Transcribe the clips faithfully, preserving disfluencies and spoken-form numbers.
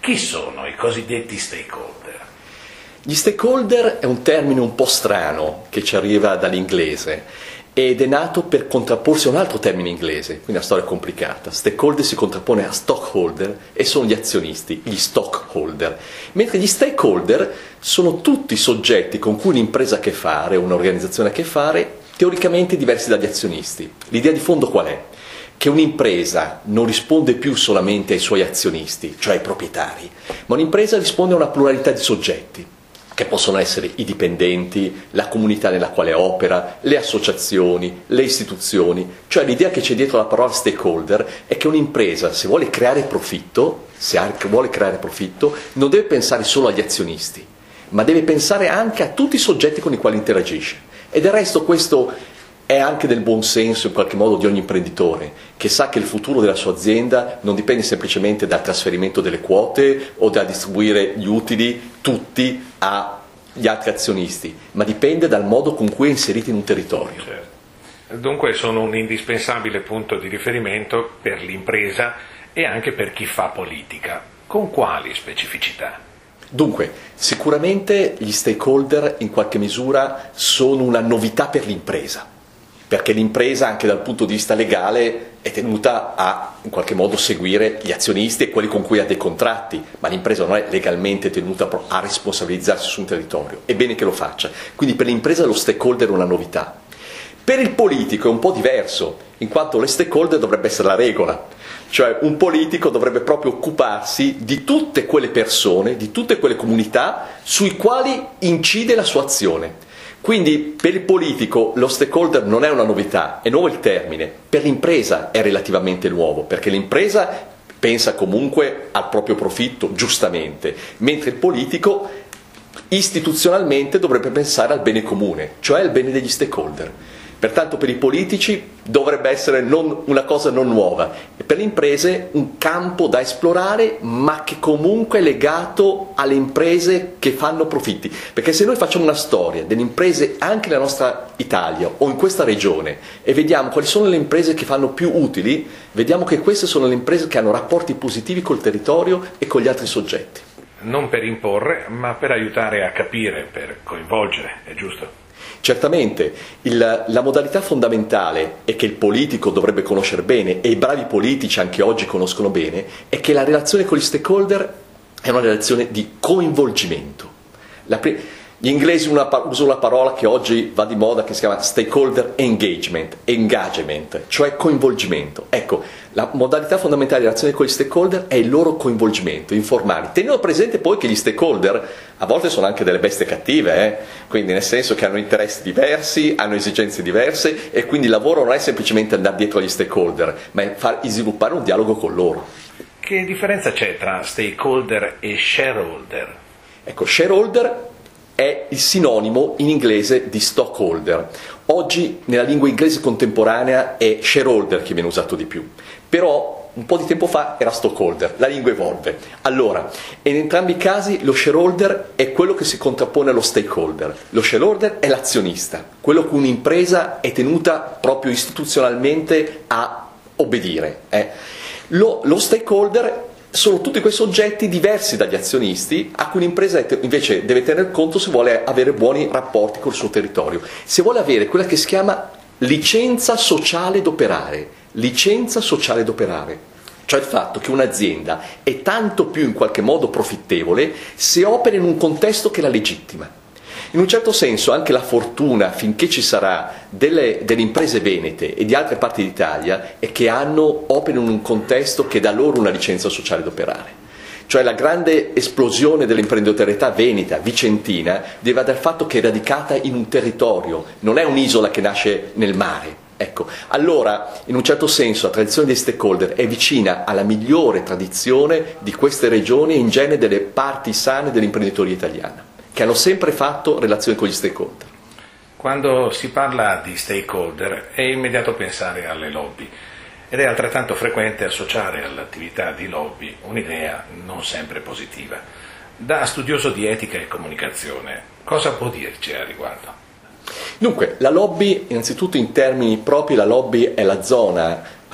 Chi sono i cosiddetti stakeholder? Gli stakeholder è un termine un po' strano che ci arriva dall'inglese ed è nato per contrapporsi a un altro termine inglese, quindi una storia complicata. Stakeholder si contrappone a stockholder e sono gli azionisti, gli stockholder, mentre gli stakeholder sono tutti i soggetti con cui un'impresa ha a che fare, un'organizzazione ha a che fare, teoricamente diversi dagli azionisti. L'idea di fondo qual è? Che un'impresa non risponde più solamente ai suoi azionisti, cioè ai proprietari, ma un'impresa risponde a una pluralità di soggetti, che possono essere i dipendenti, la comunità nella quale opera, le associazioni, le istituzioni. Cioè l'idea che c'è dietro la parola stakeholder è che un'impresa, se vuole creare profitto, se vuole creare profitto, non deve pensare solo agli azionisti, ma deve pensare anche a tutti i soggetti con i quali interagisce. E del resto questo è anche del buon senso in qualche modo di ogni imprenditore, che sa che il futuro della sua azienda non dipende semplicemente dal trasferimento delle quote o da distribuire gli utili tutti agli altri azionisti, ma dipende dal modo con cui è inserito in un territorio. Certo. Dunque sono un indispensabile punto di riferimento per l'impresa e anche per chi fa politica. Con quali specificità? Dunque, sicuramente gli stakeholder in qualche misura sono una novità per l'impresa, perché l'impresa anche dal punto di vista legale è tenuta a in qualche modo seguire gli azionisti e quelli con cui ha dei contratti, ma l'impresa non è legalmente tenuta a responsabilizzarsi su un territorio, è bene che lo faccia. Quindi per l'impresa lo stakeholder è una novità. Per il politico è un po' diverso, in quanto lo stakeholder dovrebbe essere la regola, cioè un politico dovrebbe proprio occuparsi di tutte quelle persone, di tutte quelle comunità sui quali incide la sua azione. Quindi per il politico lo stakeholder non è una novità, è nuovo il termine, per l'impresa è relativamente nuovo, perché l'impresa pensa comunque al proprio profitto, giustamente, mentre il politico istituzionalmente dovrebbe pensare al bene comune, cioè al bene degli stakeholder. Pertanto per i politici dovrebbe essere non, una cosa non nuova, e per le imprese un campo da esplorare, ma che comunque è legato alle imprese che fanno profitti. Perché se noi facciamo una storia delle imprese anche nella nostra Italia o in questa regione e vediamo quali sono le imprese che fanno più utili, vediamo che queste sono le imprese che hanno rapporti positivi col territorio e con gli altri soggetti. Non per imporre, ma per aiutare a capire, per coinvolgere, è giusto? Certamente, il, la modalità fondamentale è che il politico dovrebbe conoscere bene, e i bravi politici anche oggi conoscono bene, è che la relazione con gli stakeholder è una relazione di coinvolgimento. La, gli inglesi usano una parola che oggi va di moda che si chiama stakeholder engagement, engagement, cioè coinvolgimento. Ecco, la modalità fondamentale di relazione con gli stakeholder è il loro coinvolgimento, informali, tenendo presente poi che gli stakeholder a volte sono anche delle bestie cattive, eh? Quindi nel senso che hanno interessi diversi, hanno esigenze diverse e quindi il lavoro non è semplicemente andare dietro agli stakeholder, ma è far sviluppare un dialogo con loro. Che differenza c'è tra stakeholder e shareholder? Ecco, shareholder è il sinonimo in inglese di stockholder. Oggi nella lingua inglese contemporanea è shareholder che viene usato di più, però un po' di tempo fa era stockholder, la lingua evolve. Allora, in entrambi i casi lo shareholder è quello che si contrappone allo stakeholder. Lo shareholder è l'azionista, quello che un'impresa è tenuta proprio istituzionalmente a obbedire. Eh. Lo, lo stakeholder sono tutti quei soggetti diversi dagli azionisti a cui un'impresa invece deve tener conto se vuole avere buoni rapporti col suo territorio, se vuole avere quella che si chiama licenza sociale d'operare, licenza sociale d'operare, cioè il fatto che un'azienda è tanto più in qualche modo profittevole se opera in un contesto che la legittima. In un certo senso anche la fortuna, finché ci sarà, delle, delle imprese venete e di altre parti d'Italia è che hanno, operano in un contesto che dà loro una licenza sociale d'operare. Cioè la grande esplosione dell'imprenditorialità veneta, vicentina, deriva dal fatto che è radicata in un territorio, non è un'isola che nasce nel mare. Ecco, allora in un certo senso la tradizione dei stakeholder è vicina alla migliore tradizione di queste regioni e in genere delle parti sane dell'imprenditoria italiana, che hanno sempre fatto relazioni con gli stakeholder. Quando si parla di stakeholder è immediato pensare alle lobby ed è altrettanto frequente associare all'attività di lobby un'idea non sempre positiva. Da studioso di etica e comunicazione, cosa può dirci a riguardo? Dunque, la lobby, innanzitutto in termini propri, la lobby è la zona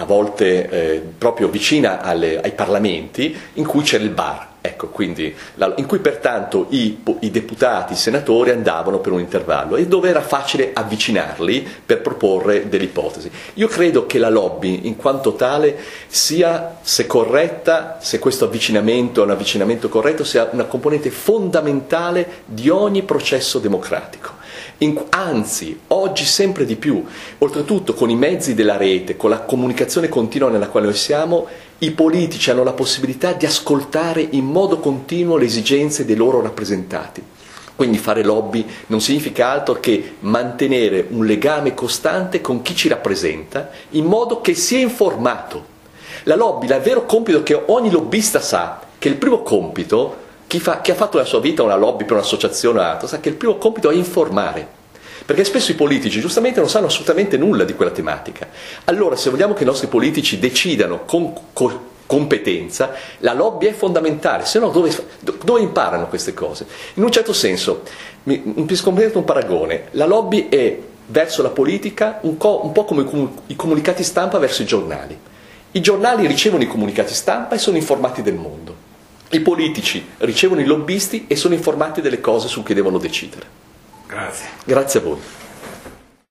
a volte eh, proprio vicina alle, ai parlamenti, in cui c'era il bar. Ecco, quindi, la, in cui pertanto i, i deputati, i senatori andavano per un intervallo e dove era facile avvicinarli per proporre delle ipotesi. Io credo che la lobby, in quanto tale, sia, se corretta, se questo avvicinamento è un avvicinamento corretto, sia una componente fondamentale di ogni processo democratico. In, anzi, oggi sempre di più, oltretutto con i mezzi della rete, con la comunicazione continua nella quale noi siamo, i politici hanno la possibilità di ascoltare in modo continuo le esigenze dei loro rappresentati. Quindi fare lobby non significa altro che mantenere un legame costante con chi ci rappresenta, in modo che sia informato. La lobby, il vero compito che ogni lobbista sa, che il primo compito, chi, fa, chi ha fatto nella sua vita una lobby per un'associazione o altro, sa che il primo compito è informare. Perché spesso i politici giustamente non sanno assolutamente nulla di quella tematica. Allora, se vogliamo che i nostri politici decidano con, con competenza, la lobby è fondamentale, se no dove, dove imparano queste cose? In un certo senso, mi, mi scommetto un paragone, la lobby è verso la politica un, co, un po' come i comunicati stampa verso i giornali. I giornali ricevono i comunicati stampa e sono informati del mondo. I politici ricevono i lobbisti e sono informati delle cose su cui devono decidere. Grazie. Grazie a voi.